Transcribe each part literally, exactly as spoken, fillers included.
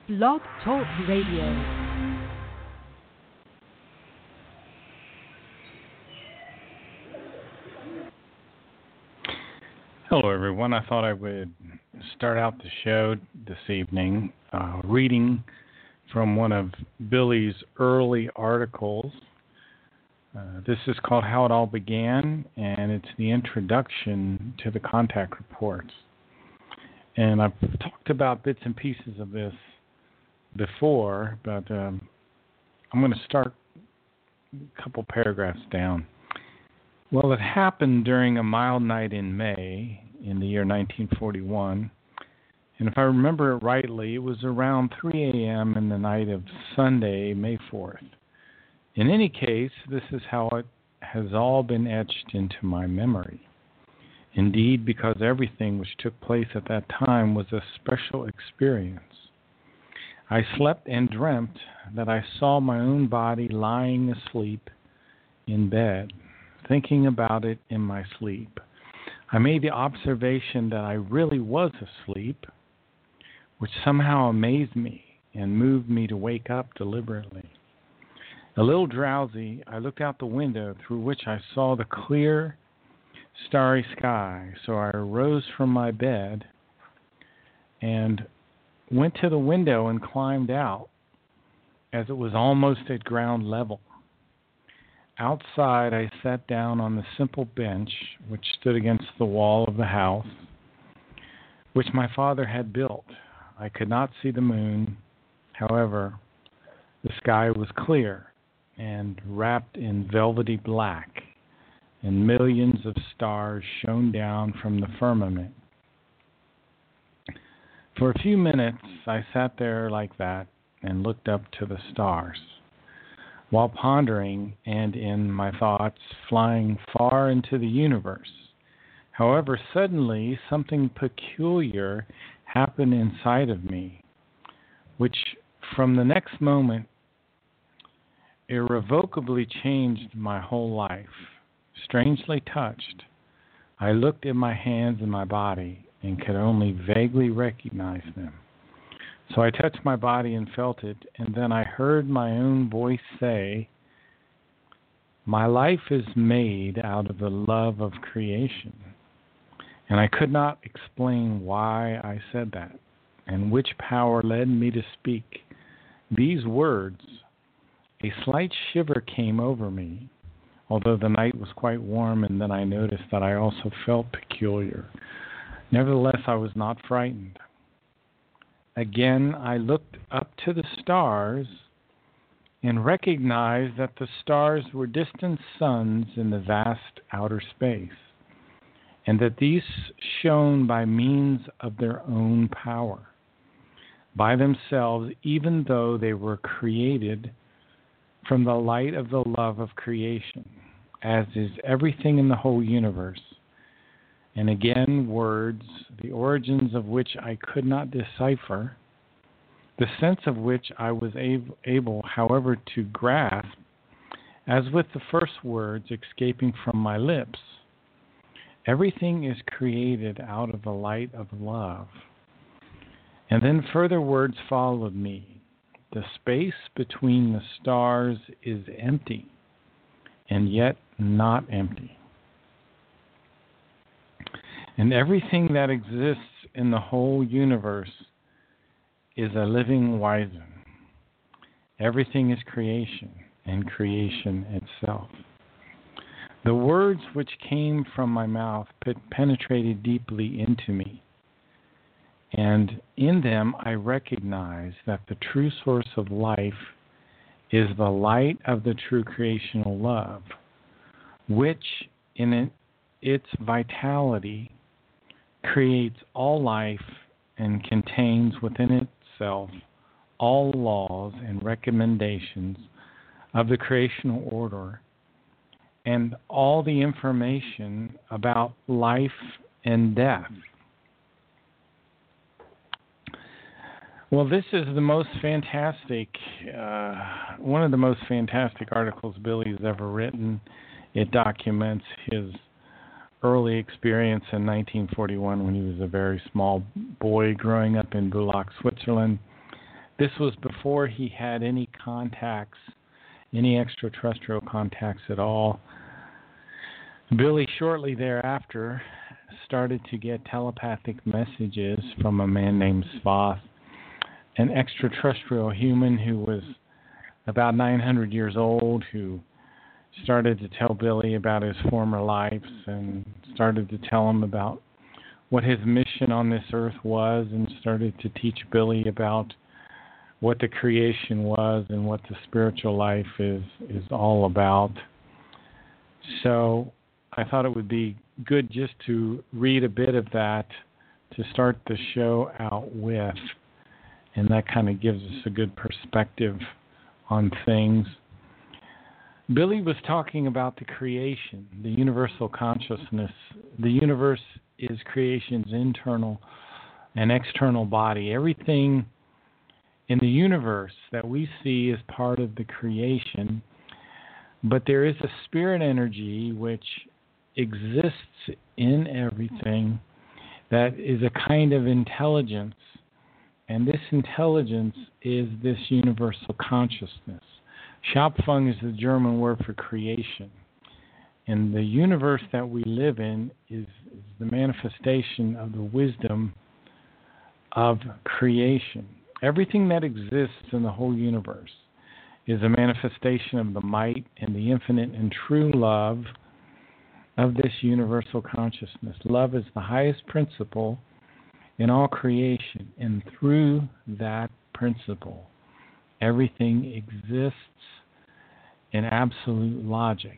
Blog Talk Radio. Hello, everyone. I thought I would start out the show this evening uh, reading from one of Billy's early articles. Uh, this is called How It All Began, and it's the introduction to the contact reports. And I've talked about bits and pieces of this before, but um, I'm going to start a couple paragraphs down. Well, it happened during a mild night in May in the year nineteen forty-one, and if I remember it rightly, it was around three a.m. in the night of Sunday, May fourth. In any case, this is how it has all been etched into my memory. Indeed, because everything which took place at that time was a special experience. I slept and dreamt that I saw my own body lying asleep in bed, thinking about it in my sleep. I made the observation that I really was asleep, which somehow amazed me and moved me to wake up deliberately. A little drowsy, I looked out the window through which I saw the clear, starry sky. So I arose from my bed and went to the window and climbed out, as it was almost at ground level. Outside, I sat down on the simple bench which stood against the wall of the house, which my father had built. I could not see the moon. However, the sky was clear and wrapped in velvety black, and millions of stars shone down from the firmament. For a few minutes, I sat there like that and looked up to the stars, while pondering and in my thoughts flying far into the universe. However, suddenly something peculiar happened inside of me, which from the next moment irrevocably changed my whole life. Strangely touched, I looked at my hands and my body and could only vaguely recognize them. So I touched my body and felt it, and then I heard my own voice say, "My life is made out of the love of creation." And I could not explain why I said that, and which power led me to speak these words. A slight shiver came over me, although the night was quite warm, and then I noticed that I also felt peculiar. Nevertheless, I was not frightened. Again, I looked up to the stars and recognized that the stars were distant suns in the vast outer space, and that these shone by means of their own power, by themselves, even though they were created from the light of the love of creation, as is everything in the whole universe. And again, words, the origins of which I could not decipher, the sense of which I was able, however, to grasp, as with the first words escaping from my lips. Everything is created out of the light of love. And then further words followed me. The space between the stars is empty, and yet not empty. And everything that exists in the whole universe is a living Wyzen. Everything is creation, and creation itself. The words which came from my mouth penetrated deeply into me, and in them I recognized that the true source of life is the light of the true creational love, which in it, its vitality creates all life and contains within itself all laws and recommendations of the creational order and all the information about life and death. Well, this is the most fantastic, uh, one of the most fantastic articles Billy's ever written. It documents his early experience in nineteen forty-one when he was a very small boy growing up in Bulak, Switzerland. This was before he had any contacts, any extraterrestrial contacts at all. Billy, shortly thereafter, started to get telepathic messages from a man named Svath, an extraterrestrial human who was about nine hundred years old, who started to tell Billy about his former lives and started to tell him about what his mission on this earth was, and started to teach Billy about what the creation was and what the spiritual life is, is all about. So I thought it would be good just to read a bit of that to start the show out with, and that kind of gives us a good perspective on things. Billy was talking about the creation, the universal consciousness. The universe is creation's internal and external body. Everything in the universe that we see is part of the creation, but there is a spirit energy which exists in everything that is a kind of intelligence, and this intelligence is this universal consciousness. Schöpfung is the German word for creation. And the universe that we live in is, is the manifestation of the wisdom of creation. Everything that exists in the whole universe is a manifestation of the might and the infinite and true love of this universal consciousness. Love is the highest principle in all creation, and through that principle, everything exists in absolute logic.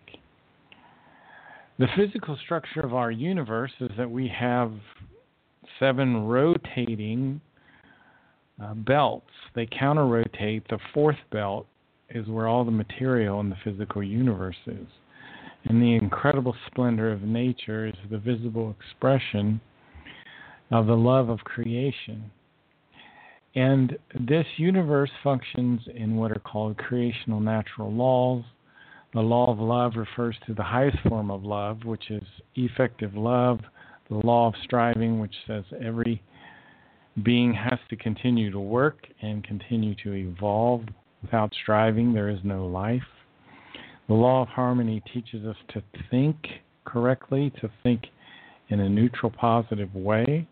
The physical structure of our universe is that we have seven rotating uh, belts. They counter-rotate. The fourth belt is where all the material in the physical universe is. And the incredible splendor of nature is the visible expression of the love of creation. And this universe functions in what are called creational natural laws. The law of love refers to the highest form of love, which is effective love. The law of striving, which says every being has to continue to work and continue to evolve. Without striving, there is no life. The law of harmony teaches us to think correctly, to think in a neutral, positive way.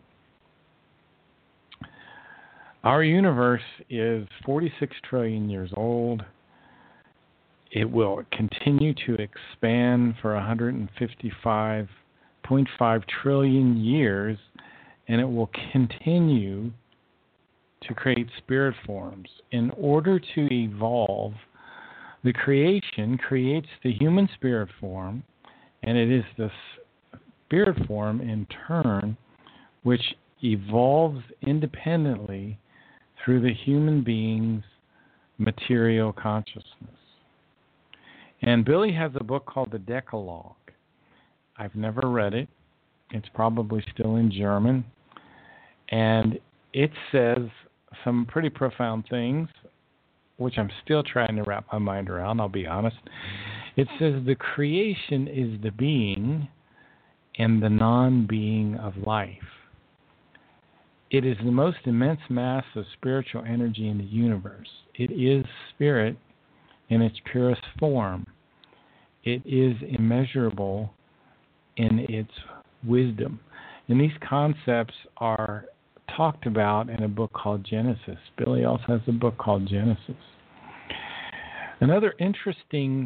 Our universe is forty-six trillion years old. It will continue to expand for one hundred fifty-five point five trillion years, and it will continue to create spirit forms. In order to evolve, the creation creates the human spirit form, and it is the spirit form in turn which evolves independently through the human being's material consciousness. And Billy has a book called The Decalogue. I've never read it. It's probably still in German. And it says some pretty profound things, which I'm still trying to wrap my mind around, I'll be honest. It says the creation is the being and the non-being of life. It is the most immense mass of spiritual energy in the universe. It is spirit in its purest form. It is immeasurable in its wisdom. And these concepts are talked about in a book called Genesis. Billy also has a book called Genesis. Another interesting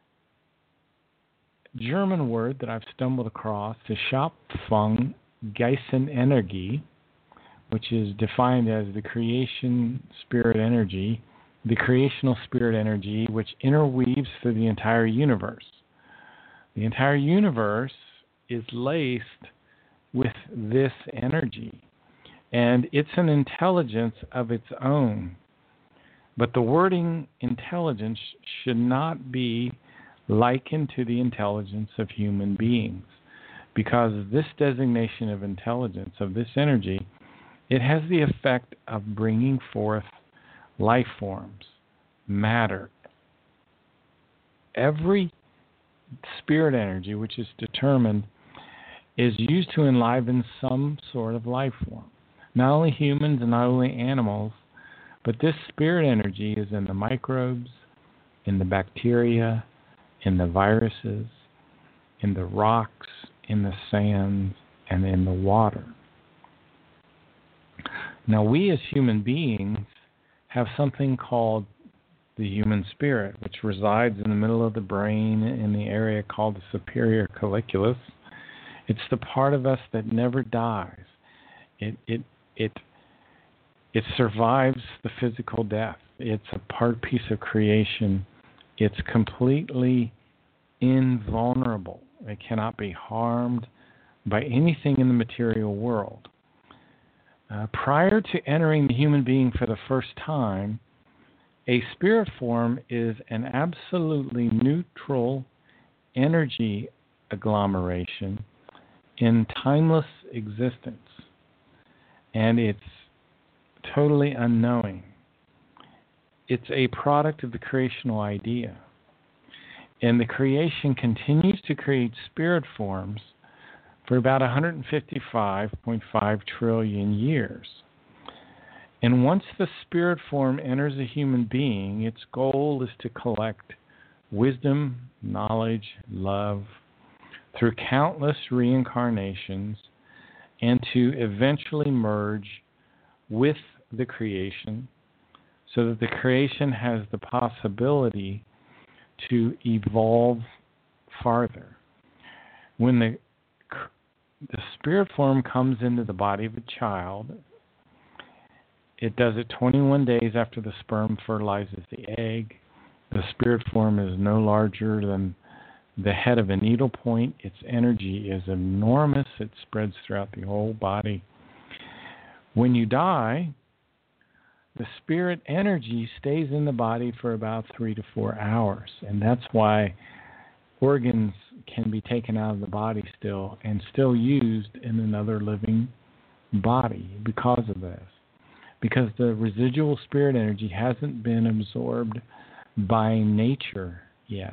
German word that I've stumbled across is Schöpfung Geistenenergie, which is defined as the creation spirit energy, the creational spirit energy, which interweaves through the entire universe. The entire universe is laced with this energy, and it's an intelligence of its own. But the wording intelligence should not be likened to the intelligence of human beings, because this designation of intelligence, of this energy, it has the effect of bringing forth life forms, matter. Every spirit energy which is determined is used to enliven some sort of life form. Not only humans and not only animals, But this spirit energy is in the microbes, in the bacteria, in the viruses, in the rocks, in the sands, and in the water. Now, we as human beings have something called the human spirit, which resides in the middle of the brain in the area called the superior colliculus. It's the part of us that never dies. It it it it survives the physical death. It's a part piece of creation. It's completely invulnerable. It cannot be harmed by anything in the material world. Uh, prior to entering the human being for the first time, a spirit form is an absolutely neutral energy agglomeration in timeless existence. And it's totally unknowing. It's a product of the creational idea. And the creation continues to create spirit forms for about one hundred fifty-five point five trillion years. And once the spirit form enters a human being, its goal is to collect wisdom, knowledge, love through countless reincarnations and to eventually merge with the creation so that the creation has the possibility to evolve farther. When the the spirit form comes into the body of a child, it does it twenty-one days after the sperm fertilizes the egg. The spirit form is no larger than the head of a needle point. Its energy is enormous. It spreads throughout the whole body. When you die, the spirit energy stays in the body for about three to four hours. And that's why organs can be taken out of the body still and still used in another living body because of this. Because the residual spirit energy hasn't been absorbed by nature yet.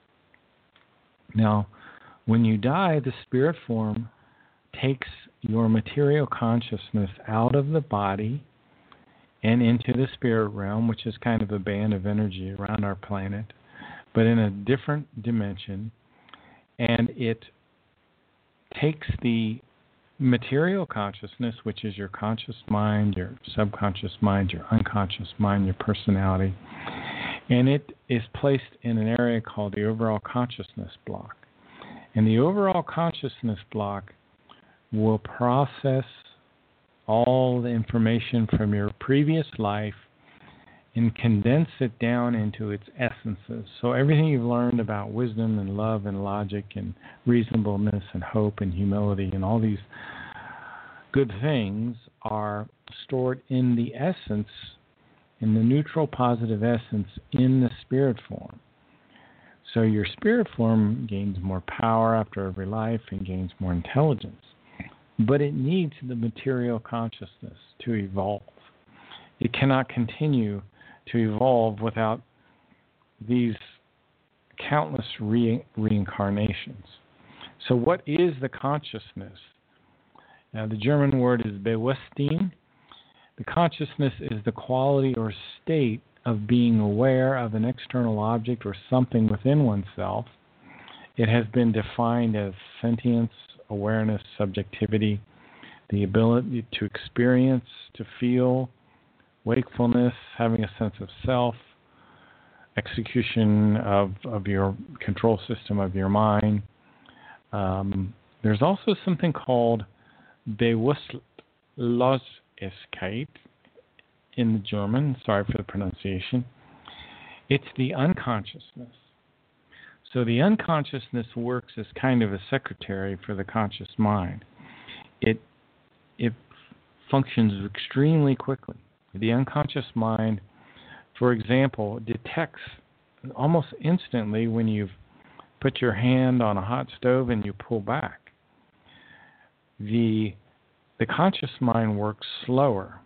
Now, when you die, the spirit form takes your material consciousness out of the body and into the spirit realm, which is kind of a band of energy around our planet, but in a different dimension, and it takes the material consciousness, which is your conscious mind, your subconscious mind, your unconscious mind, your personality, and it is placed in an area called the overall consciousness block. And the overall consciousness block will process all the information from your previous life and condense it down into its essences. So everything you've learned about wisdom and love and logic and reasonableness and hope and humility and all these good things are stored in the essence, in the neutral positive essence in the spirit form. So your spirit form gains more power after every life and gains more intelligence. But it needs the material consciousness to evolve. It cannot continue to evolve without these countless re- reincarnations. So what is the consciousness? Now, the German word is Bewusstsein. The consciousness is the quality or state of being aware of an external object or something within oneself. It has been defined as sentience, awareness, subjectivity, the ability to experience, to feel, wakefulness, having a sense of self, execution of, of your control system of your mind. Um, there's also something called Bewusstlosigkeit in the German. Sorry for the pronunciation. It's the unconsciousness. So the unconsciousness works as kind of a secretary for the conscious mind. It it functions extremely quickly. The unconscious mind, for example, detects almost instantly when you've put your hand on a hot stove and you pull back. The the conscious mind works slower.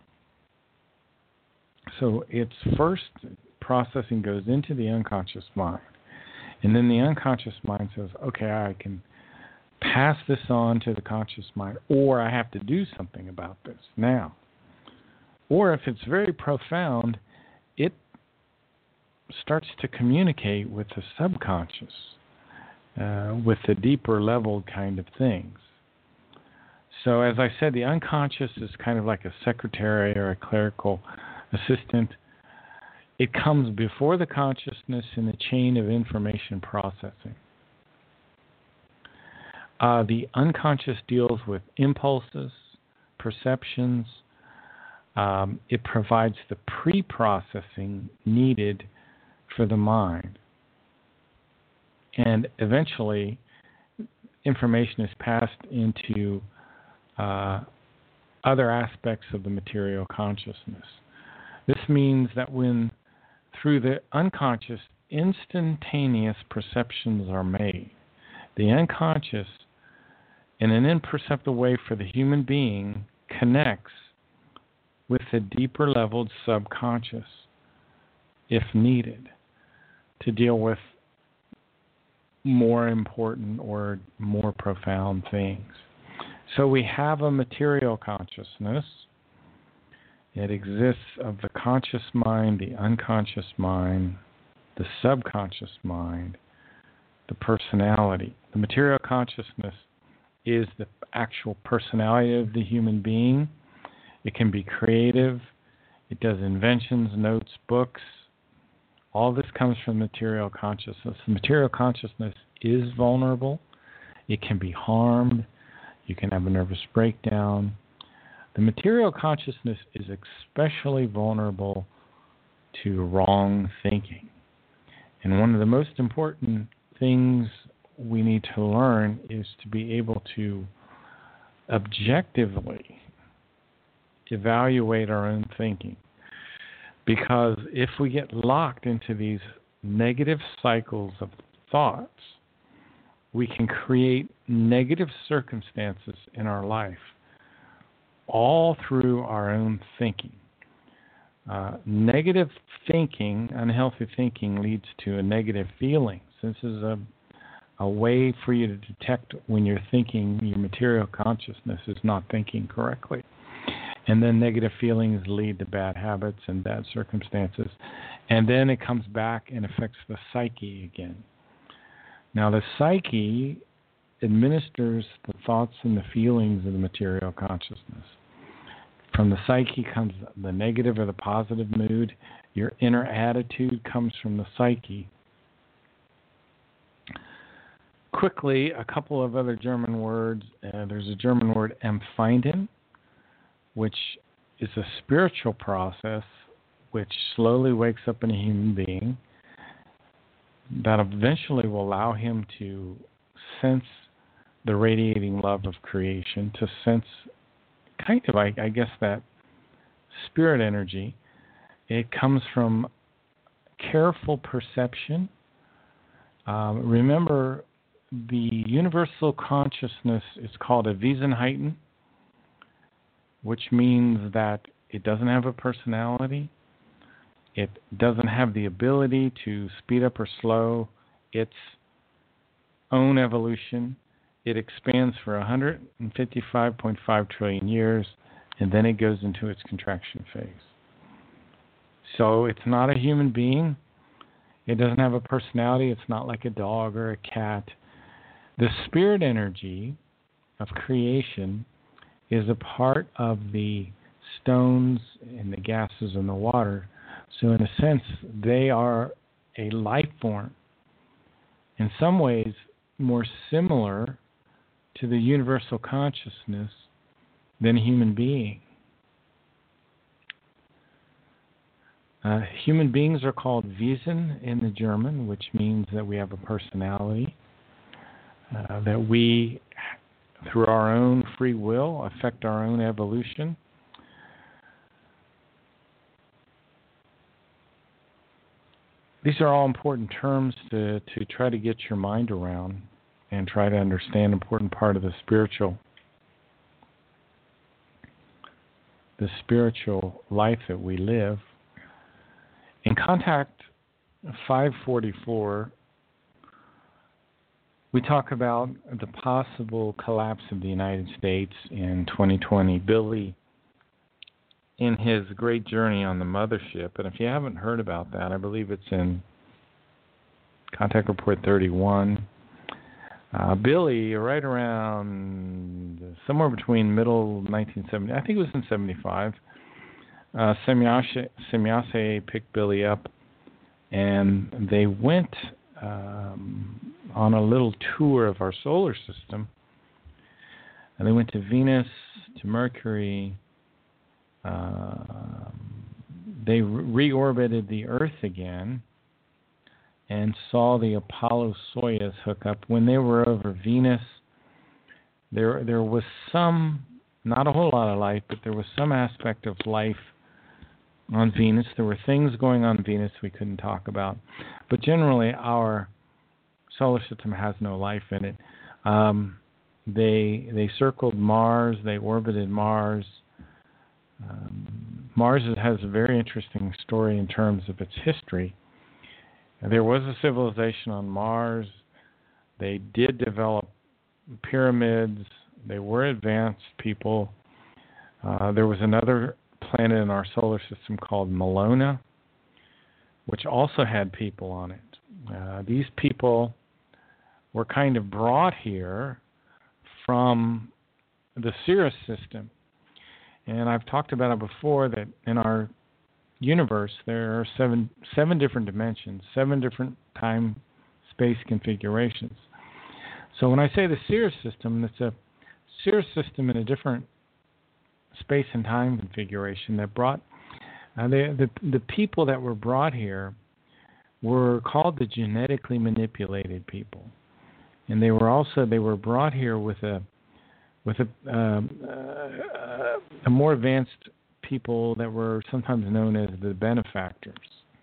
So its first processing goes into the unconscious mind. And then the unconscious mind says, okay, I can pass this on to the conscious mind, or I have to do something about this now. Or if it's very profound, it starts to communicate with the subconscious, uh, with the deeper level kind of things. So as I said, the unconscious is kind of like a secretary or a clerical assistant. It comes before the consciousness in the chain of information processing. Uh, the unconscious deals with impulses, perceptions. Um, it provides the pre-processing needed for the mind. And eventually, information is passed into uh, other aspects of the material consciousness. This means that when, through the unconscious, instantaneous perceptions are made, the unconscious, in an imperceptible way for the human being, connects with the deeper leveled subconscious, if needed, to deal with more important or more profound things. So we have a material consciousness. It exists of the conscious mind, the unconscious mind, the subconscious mind, the personality. The material consciousness is the actual personality of the human being. It can be creative. It does inventions, notes, books. All this comes from material consciousness. The material consciousness is vulnerable. It can be harmed. You can have a nervous breakdown. The material consciousness is especially vulnerable to wrong thinking. And one of the most important things we need to learn is to be able to objectively evaluate our own thinking. Because if we get locked into these negative cycles of thoughts, we can create negative circumstances in our life, all through our own thinking. Uh, negative thinking, unhealthy thinking, leads to a negative feelings. This is a, a way for you to detect when you're thinking your material consciousness is not thinking correctly. And then negative feelings lead to bad habits and bad circumstances. And then it comes back and affects the psyche again. Now, the psyche administers the thoughts and the feelings of the material consciousness. From the psyche comes the negative or the positive mood. Your inner attitude comes from the psyche. Quickly, a couple of other German words. Uh, there's a German word, empfinden, which is a spiritual process which slowly wakes up in a human being that eventually will allow him to sense the radiating love of creation, to sense kind of, I, I guess, that spirit energy. It comes from careful perception. Um, remember, the universal consciousness is called a Wesenheiten, which means that it doesn't have a personality. It doesn't have the ability to speed up or slow its own evolution. It expands for one hundred fifty-five point five trillion years, and then it goes into its contraction phase. So it's not a human being. It doesn't have a personality. It's not like a dog or a cat. The spirit energy of creation is a part of the stones and the gases and the water. So in a sense, they are a life form, in some ways more similar to the universal consciousness than a human being. Uh, human beings are called Wesen in the German, which means that we have a personality, uh, that we, through our own free will, affect our own evolution. These are all important terms to, to try to get your mind around and try to understand an important part of the spiritual, the spiritual life that we live. In Contact five forty-four, we talk about the possible collapse of the United States in twenty twenty. Billy in his great journey on the mothership. And if you haven't heard about that, I believe it's in Contact Report thirty-one. Uh, Billy, right around somewhere between middle nineteen seventy, I think it was in seventy-five, uh, Semyase, Semyase picked Billy up, and they went um, on a little tour of our solar system. And they went to Venus, to Mercury. Uh, they re- reorbited the Earth again and saw the Apollo-Soyuz hook up. When they were over Venus, there there was some, not a whole lot of life, but there was some aspect of life on Venus. There were things going on Venus we couldn't talk about. But generally, our solar system has no life in it. Um, they they circled Mars. They orbited Mars. Um, Mars has a very interesting story in terms of its history. There was a civilization on Mars. They did develop pyramids. They were advanced people. Uh, there was another planet in our solar system called Malona, which also had people on it. Uh, these people were kind of brought here from the Sirius system. And I've talked about it before that in our universe there are seven seven different dimensions, seven different time space configurations. So when I say the Sirius system, it's a Sirius system in a different space and time configuration that brought uh, the, the the people that were brought here were called the genetically manipulated people, and they were also they were brought here with a with a um, uh, a more advanced people that were sometimes known as the benefactors.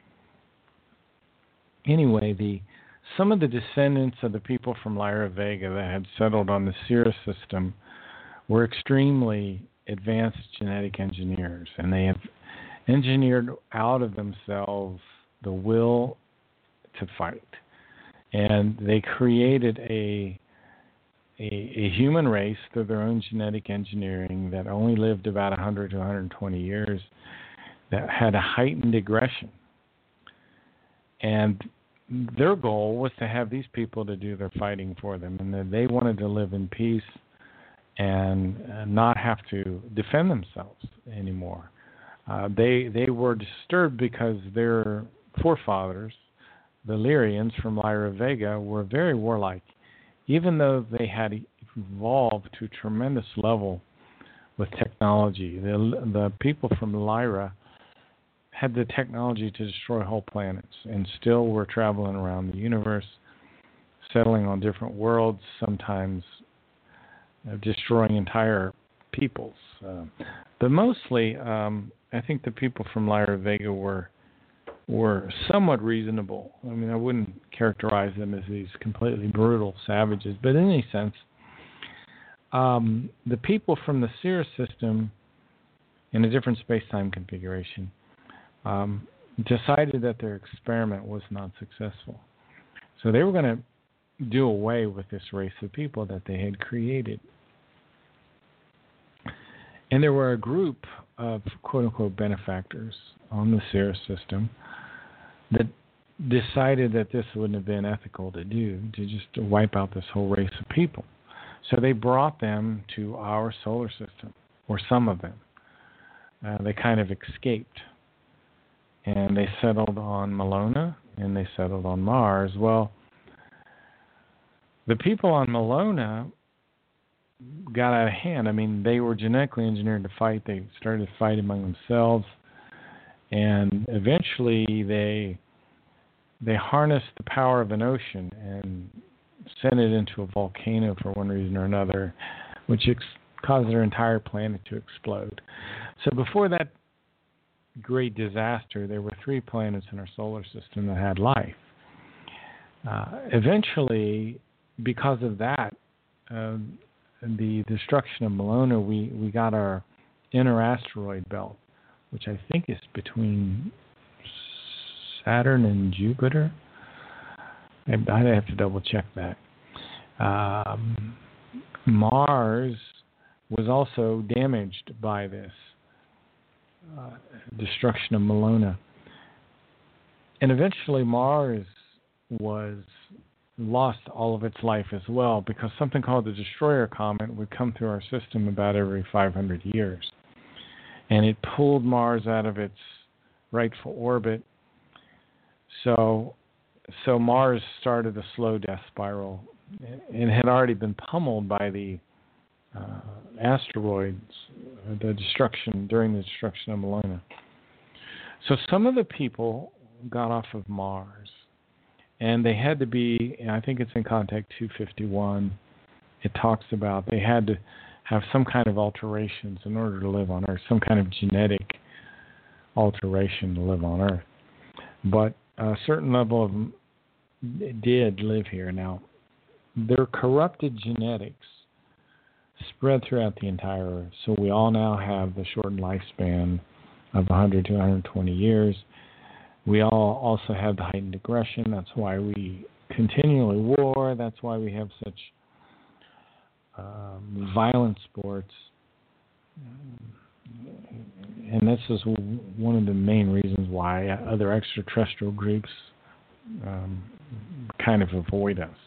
Anyway, the some of the descendants of the people from Lyra Vega that had settled on the Sirius system were extremely advanced genetic engineers, and they have engineered out of themselves the will to fight. And they created a A, a human race through their own genetic engineering that only lived about one hundred to one hundred twenty years, that had a heightened aggression. And their goal was to have these people to do their fighting for them, and that they wanted to live in peace and uh, not have to defend themselves anymore. Uh, they they were disturbed because their forefathers, the Lyrians from Lyra Vega, were very warlike. Even though they had evolved to a tremendous level with technology, the the people from Lyra had the technology to destroy whole planets, and still were traveling around the universe, settling on different worlds, sometimes uh, destroying entire peoples. Uh, but mostly, um, I think the people from Lyra Vega were were somewhat reasonable. I mean, I wouldn't characterize them as these completely brutal savages, but in any sense, um, the people from the Sirius system in a different space-time configuration um, decided that their experiment was not successful. So they were going to do away with this race of people that they had created. And there were a group of quote-unquote benefactors on the Sirius system that decided that this wouldn't have been ethical to do, to just wipe out this whole race of people. So they brought them to our solar system, or some of them. Uh, they kind of escaped. And they settled on Malona, and they settled on Mars. Well, the people on Malona got out of hand. I mean, they were genetically engineered to fight. They started to fight among themselves. And eventually they they harnessed the power of an ocean and sent it into a volcano for one reason or another, which ex- caused their entire planet to explode. So before that great disaster, there were three planets in our solar system that had life. Uh, eventually, because of that, uh, the destruction of Malona, we, we got our inner asteroid belt, which I think is between Saturn and Jupiter. I'd have to double check that. Um, Mars was also damaged by this. uh, destruction of Malona. And eventually Mars was lost all of its life as well, because something called the Destroyer Comet would come through our system about every five hundred years. And it pulled Mars out of its rightful orbit. So, so Mars started a slow death spiral. It had already been pummeled by the uh, asteroids, the destruction, during the destruction of Malona. So some of the people got off of Mars, and they had to be, I think it's in Contact two fifty-one, it talks about they had to have some kind of alterations in order to live on Earth, some kind of genetic alteration to live on Earth. But a certain level of them did live here. Now, their corrupted genetics spread throughout the entire Earth, so we all now have the shortened lifespan of one hundred to one hundred twenty years. We all also have the heightened aggression. That's why we continually war. That's why we have such um, violent sports. And this is one of the main reasons why other extraterrestrial groups um, kind of avoid us.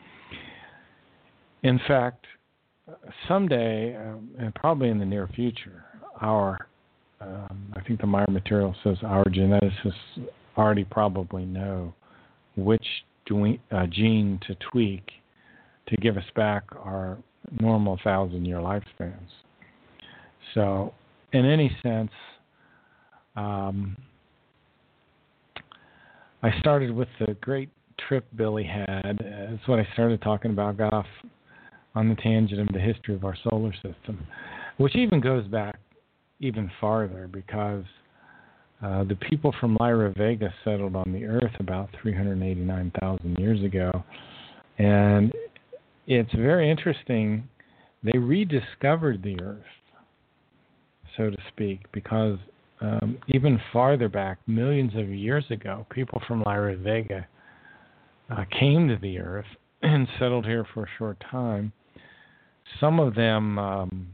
In fact, someday, um, and probably in the near future, our Um, I think the Meyer material says our geneticists already probably know which dwe- uh, gene to tweak to give us back our normal thousand-year lifespans. So, in any sense, um, I started with the great trip Billy had. That's what I started talking about. Got off on the tangent of the history of our solar system, which even goes back even farther, because uh, the people from Lyra Vega settled on the Earth about three hundred eighty-nine thousand years ago. And it's very interesting. They rediscovered the Earth, so to speak, because um, even farther back, millions of years ago, people from Lyra Vega uh, came to the Earth and settled here for a short time. Some of them Um,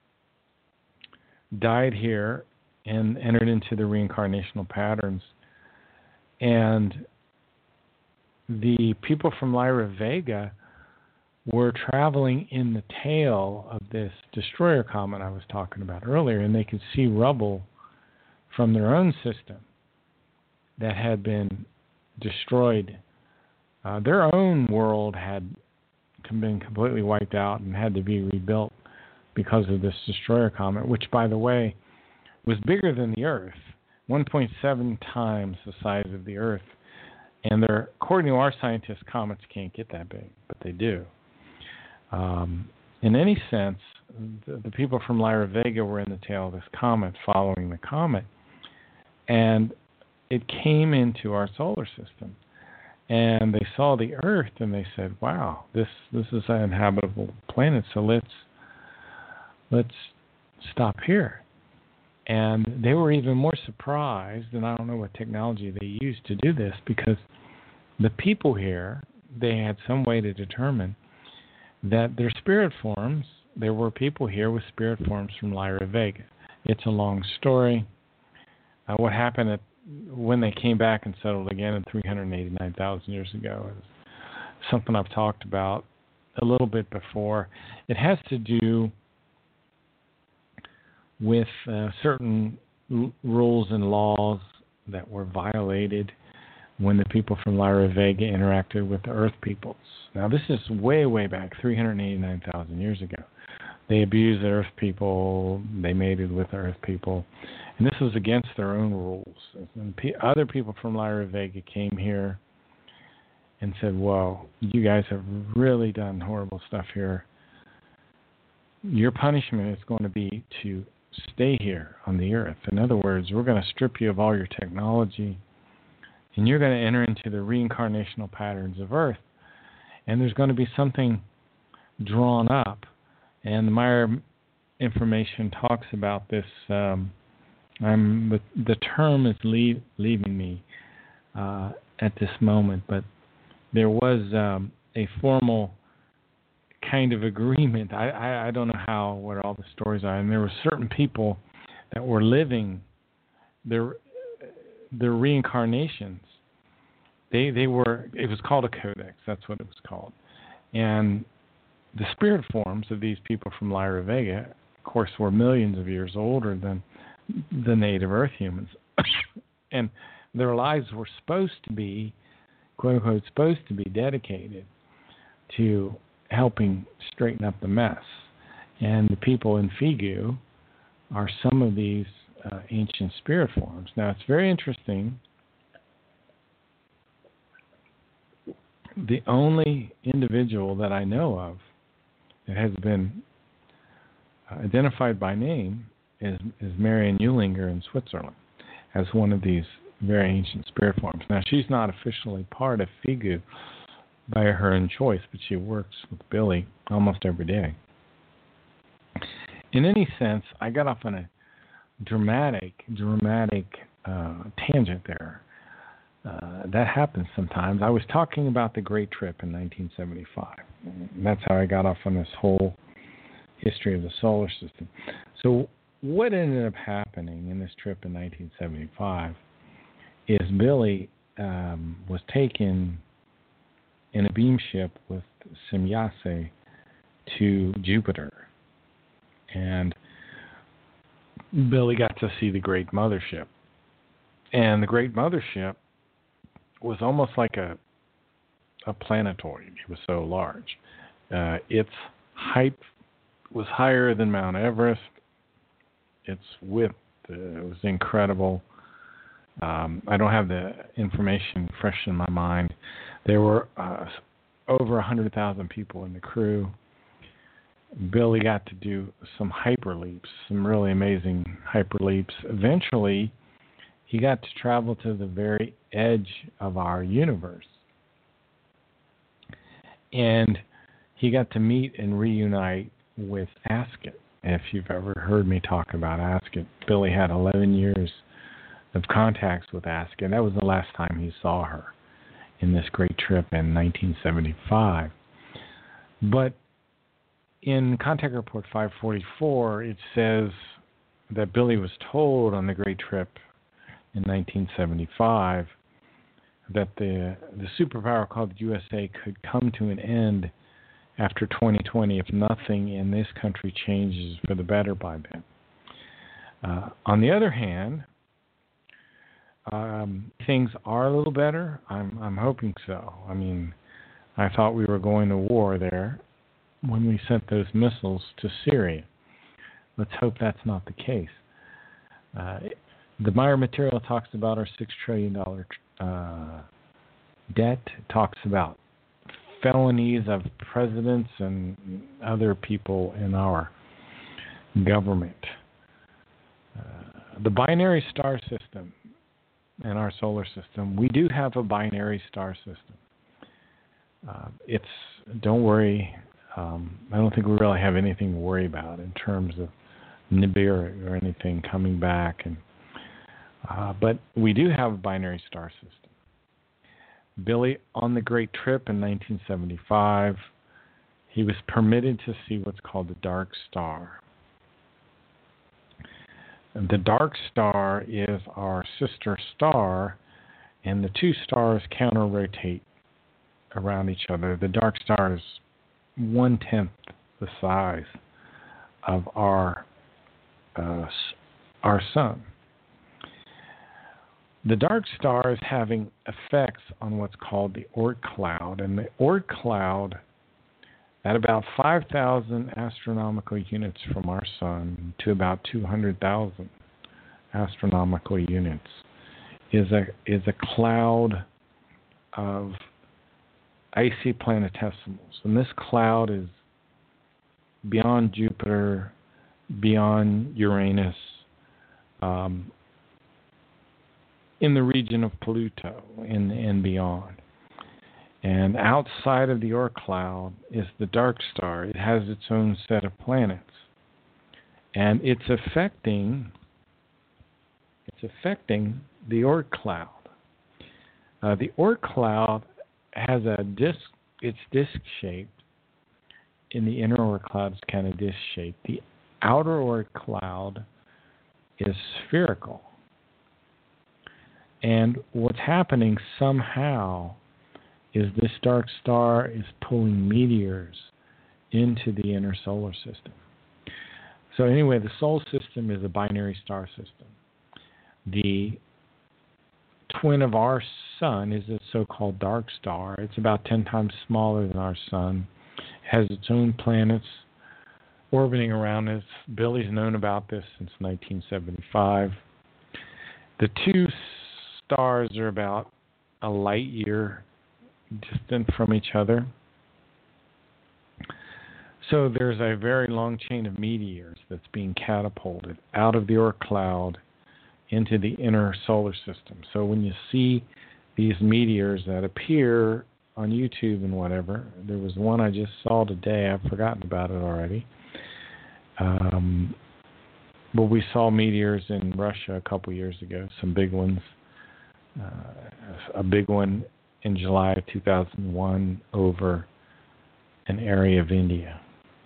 died here and entered into the reincarnational patterns. And the people from Lyra Vega were traveling in the tail of this destroyer comet I was talking about earlier, and they could see rubble from their own system that had been destroyed. Uh, their own world had been completely wiped out and had to be rebuilt because of this destroyer comet, which, by the way, was bigger than the Earth, one point seven times the size of the Earth. And they're, according to our scientists, comets can't get that big, but they do. Um, in any sense, the, the people from Lyra Vega were in the tail of this comet, following the comet, and it came into our solar system. And they saw the Earth, and they said, wow, this, this is an inhabitable planet, so let's let's stop here. And they were even more surprised, and I don't know what technology they used to do this, because the people here, they had some way to determine that their spirit forms, there were people here with spirit forms from Lyra Vega. It's a long story. Uh, what happened at, when they came back and settled again in three hundred eighty-nine thousand years ago is something I've talked about a little bit before. It has to do with uh, certain l- rules and laws that were violated when the people from Lyra Vega interacted with the Earth peoples. Now, this is way, way back, three hundred eighty-nine thousand years ago. They abused the Earth people, they mated with the Earth people, and this was against their own rules. And p- other people from Lyra Vega came here and said, whoa, you guys have really done horrible stuff here. Your punishment is going to be to stay here on the Earth. In other words, we're going to strip you of all your technology, and you're going to enter into the reincarnational patterns of Earth. And there's going to be something drawn up. And the Meyer information talks about this. Um, I'm the, the term is leave, leaving me uh, at this moment, but there was um, a formal kind of agreement. I, I, I don't know how, what all the stories are. And there were certain people that were living their their reincarnations. They they were. It was called a codex. That's what it was called. And the spirit forms of these people from Lyra Vega, of course, were millions of years older than the native Earth humans, and their lives were supposed to be, quote unquote, supposed to be dedicated to helping straighten up the mess. And the people in Figu are some of these uh, ancient spirit forms. Now, it's very interesting. The only individual that I know of that has been identified by name is, is Marian Eulinger in Switzerland as one of these very ancient spirit forms. Now, she's not officially part of Figu by her own choice, but she works with Billy almost every day. In any sense, I got off on a dramatic, dramatic uh, tangent there. Uh, that happens sometimes. I was talking about the Great Trip in nineteen seventy-five. That's how I got off on this whole history of the solar system. So what ended up happening in this trip in nineteen seventy-five is Billy um, was taken in a beam ship with Semjase to Jupiter. And Billy got to see the Great Mothership. And the Great Mothership was almost like a a planetoid. It was so large. Uh, its height was higher than Mount Everest. Its width uh, was incredible. Um, I don't have the information fresh in my mind. There were uh, over one hundred thousand people in the crew. Billy got to do some hyperleaps, some really amazing hyperleaps. Eventually, he got to travel to the very edge of our universe. And he got to meet and reunite with Asket. If you've ever heard me talk about Asket, Billy had eleven years of contacts with Asket. That was the last time he saw her in this great trip in nineteen seventy-five. But in Contact Report five forty-four, it says that Billy was told on the great trip in nineteen seventy-five that the the superpower called the U S A could come to an end after twenty twenty if nothing in this country changes for the better by then. Uh, on the other hand, um, things are a little better. I'm I'm hoping so. I mean, I thought we were going to war there when we sent those missiles to Syria. Let's hope that's not the case. Uh, the Meyer material talks about our six trillion dollars uh, debt. It talks about felonies of presidents and other people in our government. Uh, the binary star system in our solar system, we do have a binary star system. Uh, it's, don't worry, um, I don't think we really have anything to worry about in terms of Nibiru or anything coming back. And uh, but we do have a binary star system. Billy, on the Great Trip in nineteen seventy-five, he was permitted to see what's called the dark star. And the dark star is our sister star, and the two stars counter-rotate around each other. The dark star is one-tenth the size of our uh, our sun. The dark star is having effects on what's called the Oort cloud, and the Oort cloud, at about five thousand astronomical units from our sun to about two hundred thousand astronomical units, is a is a cloud of icy planetesimals. And this cloud is beyond Jupiter, beyond Uranus, um, in the region of Pluto and, and beyond. And outside of the Oort cloud is the dark star. It has its own set of planets. And it's affecting it's affecting the Oort cloud. Uh, the Oort cloud has a disc, it's disc shaped. In the inner Oort cloud, it's kind of disc shaped. The outer Oort cloud is spherical. And what's happening somehow is this dark star is pulling meteors into the inner solar system. So anyway, the solar system is a binary star system. The twin of our sun is a so-called dark star. It's about ten times smaller than our sun. It has its own planets orbiting around us. Billy's known about this since nineteen seventy-five. The two stars are about a light year distant from each other. So there's a very long chain of meteors that's being catapulted out of the Oort cloud into the inner solar system. So when you see these meteors that appear on YouTube and whatever, there was one I just saw today. I've forgotten about it already. Um, but we saw meteors in Russia a couple years ago, some big ones. Uh, a big one in July of two thousand one over an area of India.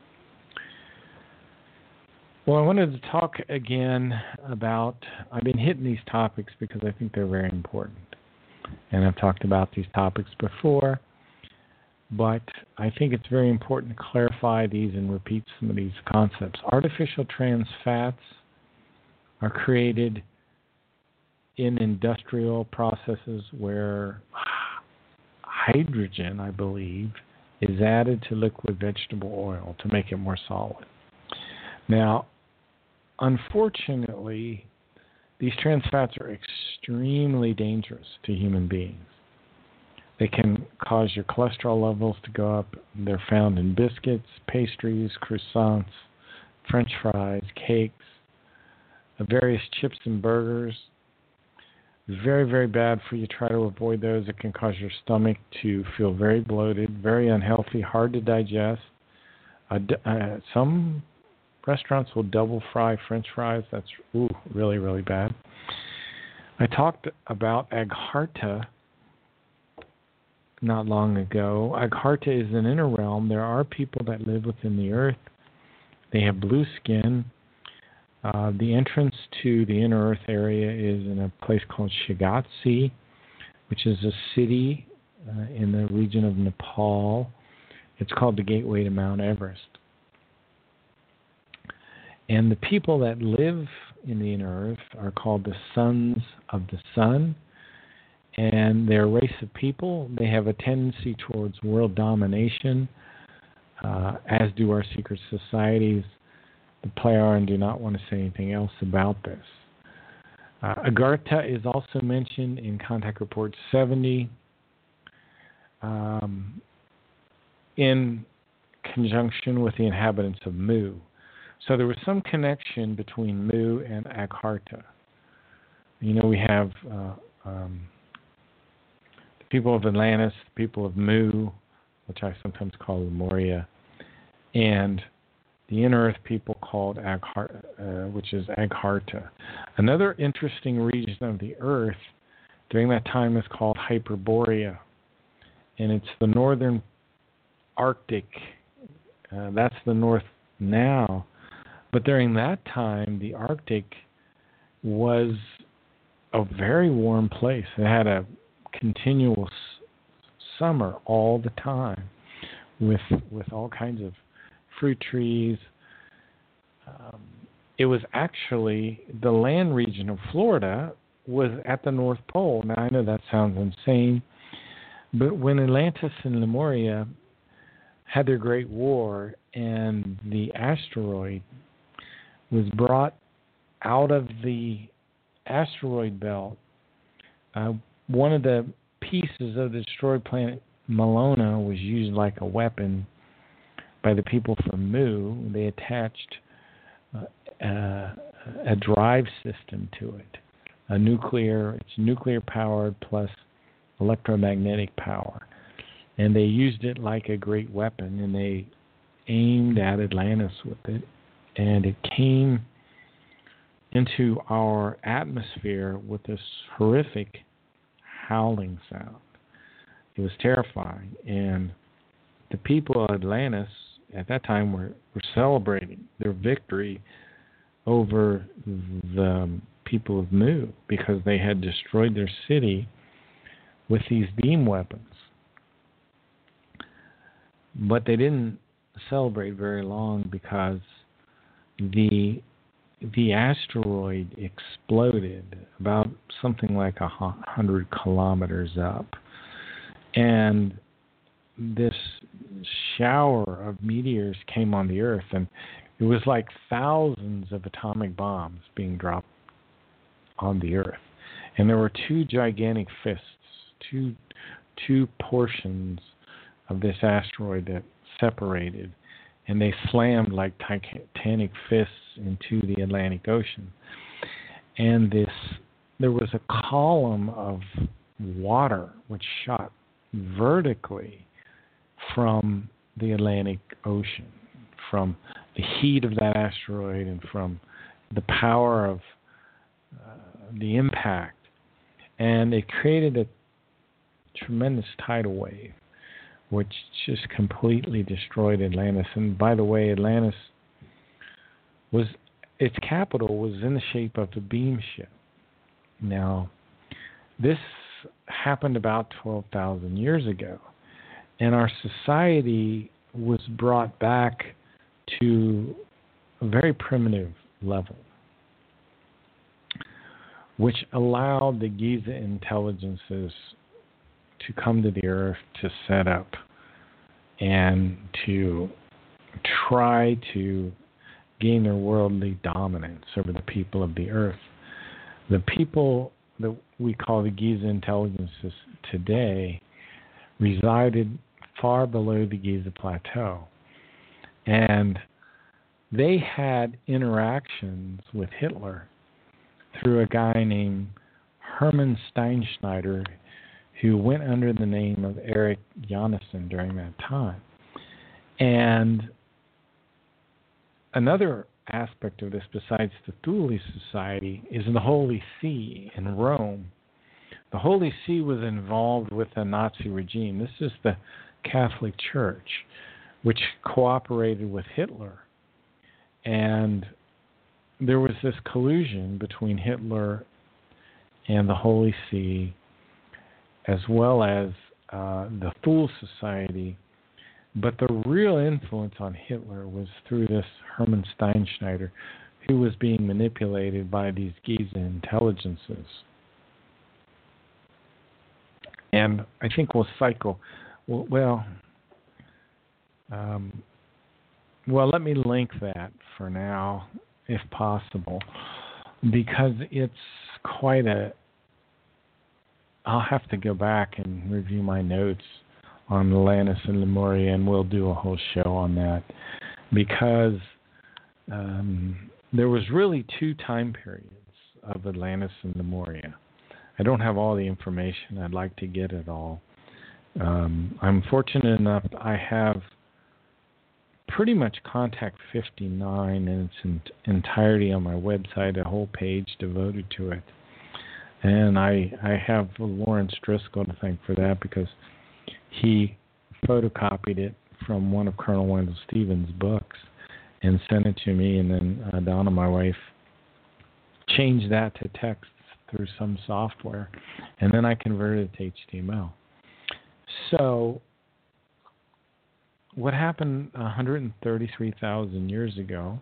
Well, I wanted to talk again about, I've been hitting these topics because I think they're very important. And I've talked about these topics before, but I think it's very important to clarify these and repeat some of these concepts. Artificial trans fats are created in industrial processes where hydrogen, I believe, is added to liquid vegetable oil to make it more solid. Now, unfortunately, these trans fats are extremely dangerous to human beings. They can cause your cholesterol levels to go up. They're found in biscuits, pastries, croissants, French fries, cakes, various chips and burgers. Very, very bad for you. Try to avoid those. It can cause your stomach to feel very bloated, very unhealthy, hard to digest. Uh, uh, some restaurants will double fry French fries. That's ooh, really, really bad. I talked about Agharta not long ago. Agharta is an inner realm. There are people that live within the earth. They have blue skin. Uh, the entrance to the inner earth area is in a place called Shigatse, which is a city uh, in the region of Nepal. It's called the gateway to Mount Everest. And the people that live in the inner earth are called the sons of the sun. And they're a race of people. They have a tendency towards world domination, uh, as do our secret societies. The Plejaren do not want to say anything else about this. Uh, Agharta is also mentioned in Contact Report seventy um, in conjunction with the inhabitants of Mu. So there was some connection between Mu and Agharta. You know, we have uh, um, the people of Atlantis, the people of Mu, which I sometimes call Lemuria, and the inner earth people called Agharta, uh, which is Agharta. Another interesting region of the earth during that time is called Hyperborea, and it's the northern Arctic. Uh, that's the north now. But during that time, the Arctic was a very warm place. It had a continual summer all the time with with all kinds of fruit trees. Um, it was actually the land region of Florida was at the North Pole. Now, I know that sounds insane, but when Atlantis and Lemuria had their great war and the asteroid was brought out of the asteroid belt, uh, one of the pieces of the destroyed planet Malona was used like a weapon by the people from Mu. They attached uh, uh, a drive system to it, a nuclear, it's nuclear powered plus electromagnetic power. And they used it like a great weapon, and they aimed at Atlantis with it. And it came into our atmosphere with this horrific howling sound. It was terrifying. And the people of Atlantis at that time were, were celebrating their victory over the people of Mu because they had destroyed their city with these beam weapons. But they didn't celebrate very long because the the asteroid exploded about something like a hundred kilometers up, and this shower of meteors came on the Earth, and it was like thousands of atomic bombs being dropped on the Earth. And there were two gigantic fists, two two portions of this asteroid that separated, and they slammed like titanic fists into the Atlantic Ocean. And this, there was a column of water which shot vertically from the Atlantic Ocean, from the heat of that asteroid and from the power of uh, the impact. And it created a tremendous tidal wave, which just completely destroyed Atlantis. And by the way, Atlantis was, its capital was in the shape of a beam ship. Now, this happened about twelve thousand years ago, and our society was brought back to a very primitive level, which allowed the Giza intelligences to come to the Earth to set up and to try to gain their worldly dominance over the people of the Earth. The people that we call the Giza intelligences today resided far below the Giza Plateau, and they had interactions with Hitler through a guy named Hermann Steinschneider, who went under the name of Eric Jonassen during that time. And another aspect of this, besides the Thule Society, is the Holy See in Rome. The Holy See was involved with the Nazi regime. This is the Catholic Church, which cooperated with Hitler. And there was this collusion between Hitler and the Holy See, as well as uh, the Thule Society. But the real influence on Hitler was through this Hermann Steinschneider, who was being manipulated by these Giza intelligences. And I think we'll cycle. Well, well, um, well, let me link that for now, if possible, because it's quite a... I'll have to go back and review my notes on Atlantis and Lemuria, and we'll do a whole show on that, because um, there was really two time periods of Atlantis and Lemuria. I don't have all the information. I'd like to get it all. Um, I'm fortunate enough that I have pretty much Contact fifty-nine in its ent- entirety on my website, a whole page devoted to it. And I I have Lawrence Driscoll to thank for that, because he photocopied it from one of Colonel Wendell Stevens' books and sent it to me, and then uh, Donna, my wife, changed that to text through some software, and then I converted it to H T M L. So what happened one hundred thirty-three thousand years ago,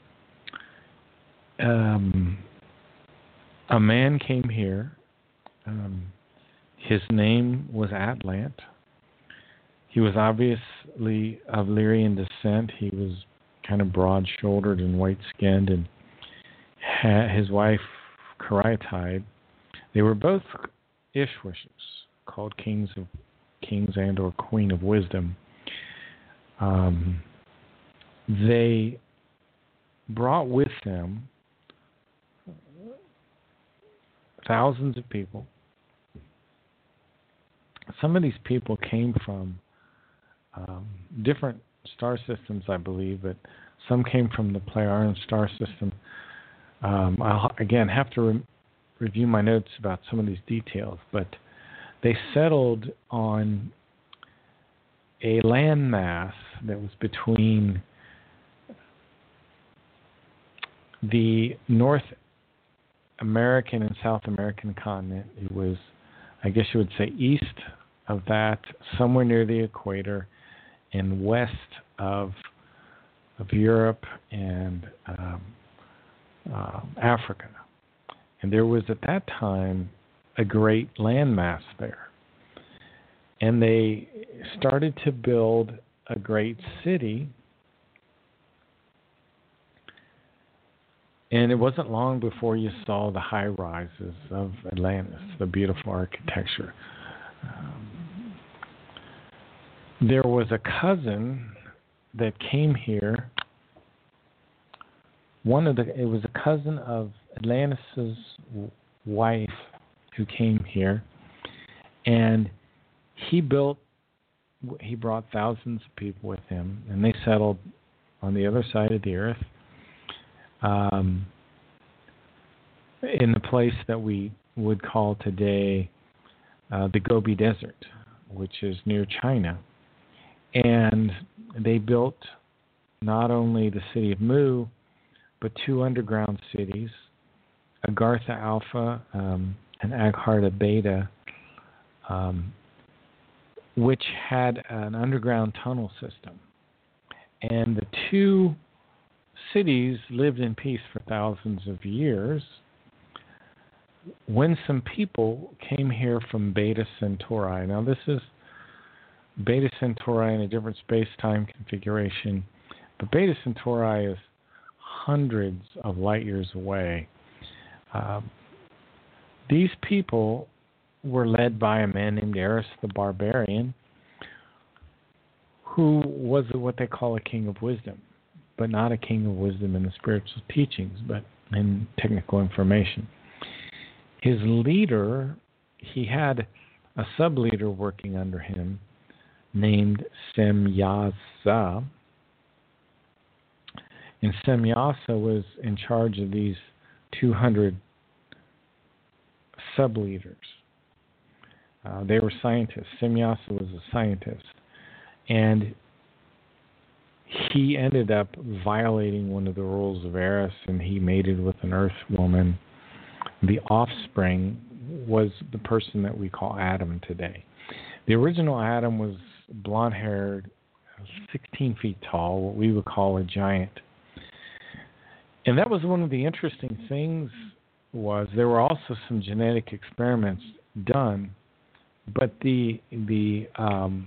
um, a man came here. Um, his name was Atlant. He was obviously of Lyrian descent. He was kind of broad-shouldered and white-skinned, and ha- his wife, Karaitide. They were both Ishwishes, called kings of kings and or queen of wisdom. Um, they brought with them thousands of people. Some of these people came from um, different star systems, I believe, but some came from the Pleiadian star system. Um, I'll, again, have to re- review my notes about some of these details, but they settled on a landmass that was between the North American and South American continent. It was, I guess you would say, east of that, somewhere near the equator, and west of of Europe and um, uh, Africa. And there was at that time a great landmass there. And they started to build a great city. And it wasn't long before you saw the high rises of Atlantis, the beautiful architecture. Um, there was a cousin that came here. One of the it was a cousin of Atlantis's wife who came here, and he built. He brought thousands of people with him, and they settled on the other side of the earth, um, in the place that we would call today uh, the Gobi Desert, which is near China. And they built not only the city of Mu, but two underground cities, Agartha Alpha um, and Agharta Beta, um, which had an underground tunnel system. And the two cities lived in peace for thousands of years. When some people came here from Beta Centauri, now this is Beta Centauri in a different space-time configuration, but Beta Centauri is hundreds of light years away. Uh, these people were led by a man named Eris the Barbarian, who was what they call a king of wisdom, but not a king of wisdom in the spiritual teachings, but in technical information. His leader, he had a sub-leader working under him named Semyasa. And Semyasa was in charge of these two hundred sub-leaders. Uh, they were scientists. Semyasa was a scientist. And he ended up violating one of the rules of Eris, and he mated with an earth woman. The offspring was the person that we call Adam today. The original Adam was blonde-haired, sixteen feet tall, what we would call a giant. And that was one of the interesting things, was there were also some genetic experiments done, but the the um,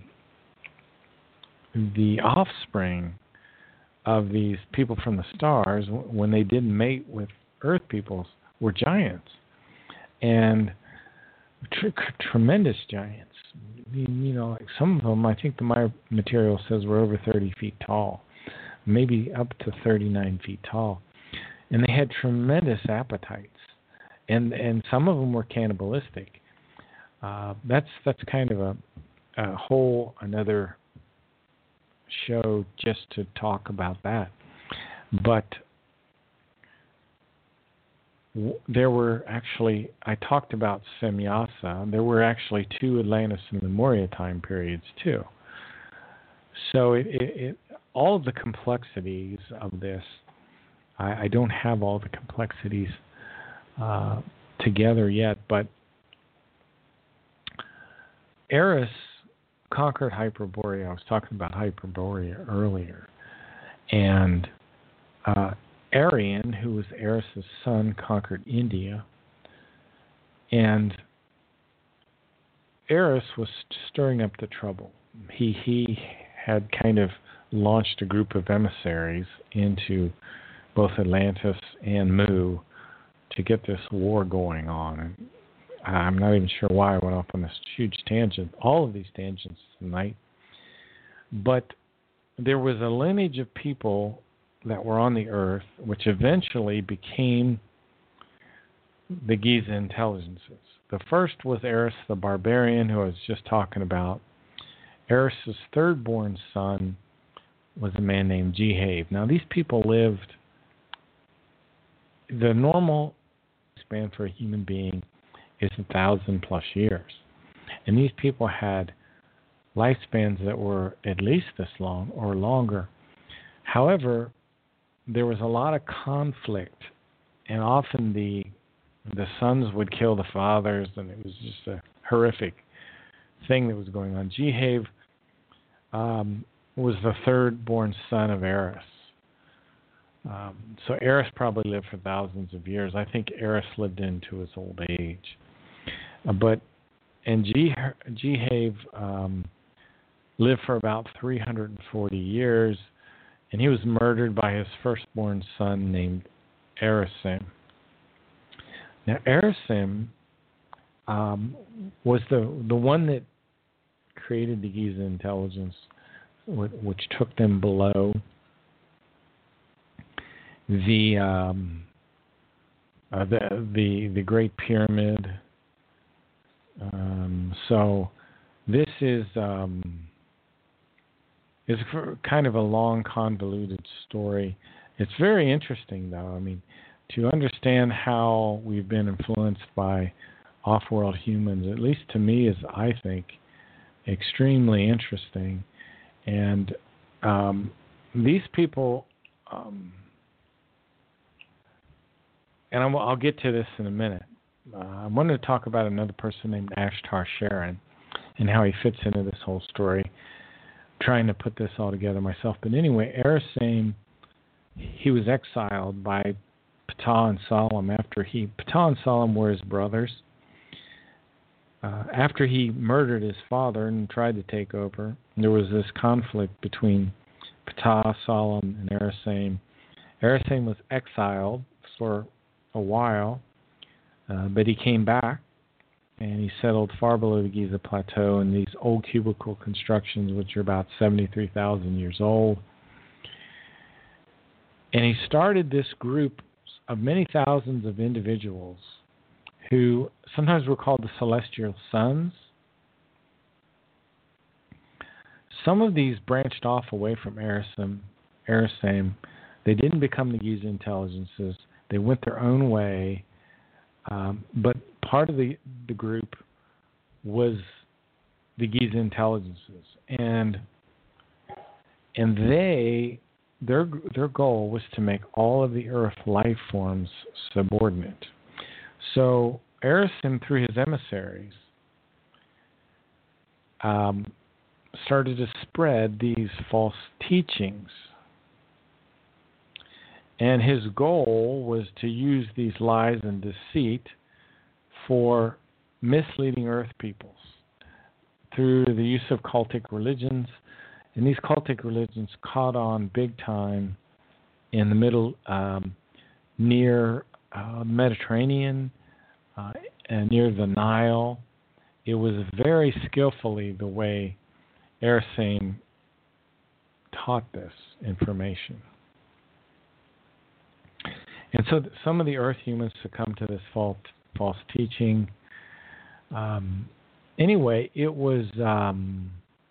the offspring of these people from the stars, when they didn't mate with Earth peoples, were giants, and tr- tremendous giants. You know, like some of them, I think the my material says were over thirty feet tall, maybe up to thirty-nine feet tall, and they had tremendous appetites, and and some of them were cannibalistic. Uh, that's that's kind of a, a whole another show just to talk about that, but w- there were actually, I talked about Semyasa, there were actually two Atlantis and Lemuria time periods too. So it, it, it all of the complexities of this, I, I don't have all the complexities uh, together yet, but Eris conquered Hyperborea. I was talking about Hyperborea earlier. And uh, Arian, who was Eris' son, conquered India. And Eris was stirring up the trouble. He he had kind of launched a group of emissaries into both Atlantis and Mu to get this war going on. And I'm not even sure why I went off on this huge tangent, all of these tangents tonight. But there was a lineage of people that were on the earth, which eventually became the Giza intelligences. The first was Eris the Barbarian, who I was just talking about. Eris' third-born son was a man named Jehave. Now, these people lived, the normal span for a human being is a thousand plus years. And these people had lifespans that were at least this long or longer. However, there was a lot of conflict, and often the the sons would kill the fathers, and it was just a horrific thing that was going on. Jehav um, was the third-born son of Eris. Um, so Eris probably lived for thousands of years. I think Eris lived into his old age. Uh, but and Jehav um, lived for about three hundred forty years, and he was murdered by his firstborn son named Erasim. Now, Erasim um, was the the one that created the Giza intelligence, which took them below the um, uh, the the the Great Pyramid. Um, so this is um, is kind of a long, convoluted story. It's very interesting, though. I mean, to understand how we've been influenced by off-world humans, at least to me, is, I think, extremely interesting. And um, these people, um, and I'm, I'll get to this in a minute. Uh, I wanted to talk about another person named Ashtar Sharon and how he fits into this whole story. I'm trying to put this all together myself. But anyway, Erasim, he was exiled by Ptah and Solemn after he, Ptah and Solemn were his brothers. Uh, after he murdered his father and tried to take over, there was this conflict between Ptah, Solemn, and Erasim. Erasim was exiled for a while, uh, but he came back and he settled far below the Giza Plateau in these old cubicle constructions, which are about seventy-three thousand years old. And he started this group of many thousands of individuals who sometimes were called the Celestial Sons. Some of these branched off away from Erasim. Erasim. They didn't become the Giza intelligences. They went their own way. Um, but part of the, the group was the Giza intelligences. And and they their their goal was to make all of the Earth life forms subordinate. So Erasim, through his emissaries, um, started to spread these false teachings. And his goal was to use these lies and deceit for misleading Earth peoples through the use of cultic religions. And these cultic religions caught on big time in the middle, um, near uh, Mediterranean, uh, and near the Nile. It was very skillfully the way Erasim taught this information. And so some of the Earth humans succumbed to this false, false teaching. Um, anyway, it was um,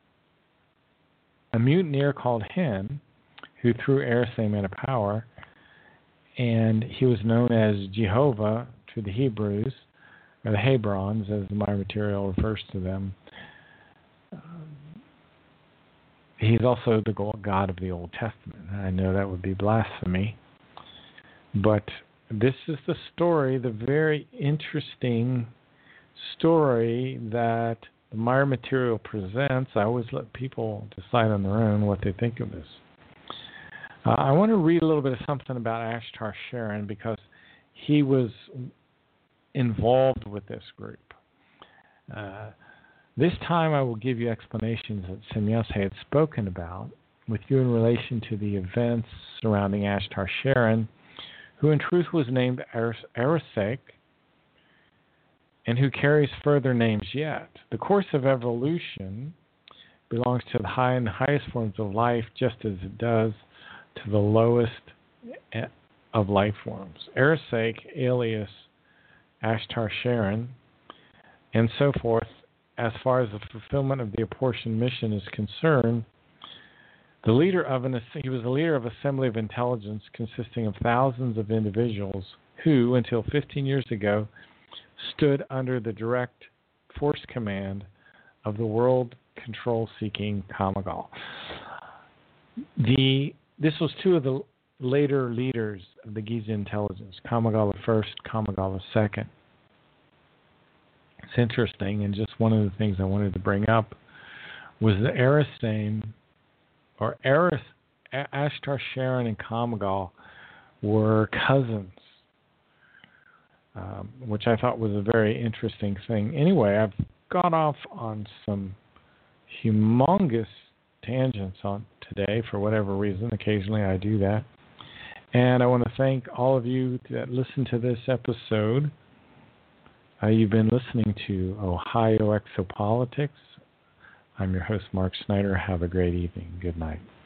a mutineer called Hen who threw Erasim into power, and he was known as Jehovah to the Hebrews, or the Hebrons, as the Maya material refers to them. Um, he's also the God of the Old Testament. I know that would be blasphemy. But this is the story, the very interesting story that the Maya material presents. I always let people decide on their own what they think of this. Uh, I want to read a little bit of something about Ashtar Sharon because he was involved with this group. Uh, this time I will give you explanations that Semyase had spoken about with you in relation to the events surrounding Ashtar Sharon, who in truth was named Eressek, and who carries further names yet. The course of evolution belongs to the high and highest forms of life, just as it does to the lowest of life forms. Eressek, alias Ashtar Sharon, and so forth, as far as the fulfillment of the apportioned mission is concerned, The leader of an he was the leader of an assembly of intelligence consisting of thousands of individuals who, until fifteen years ago, stood under the direct force command of the world control-seeking Kamagal. The this was two of the later leaders of the Giza intelligence, Kamigawa first, Kamigawa second. It's interesting, and just one of the things I wanted to bring up was the Erisane, or Eris, Ashtar Sharon and Kamigawa were cousins, um, which I thought was a very interesting thing. Anyway, I've got off on some humongous tangents on today for whatever reason. Occasionally I do that. And I want to thank all of you that listened to this episode. Uh, you've been listening to Ohio Exopolitics. I'm your host, Mark Snyder. Have a great evening. Good night.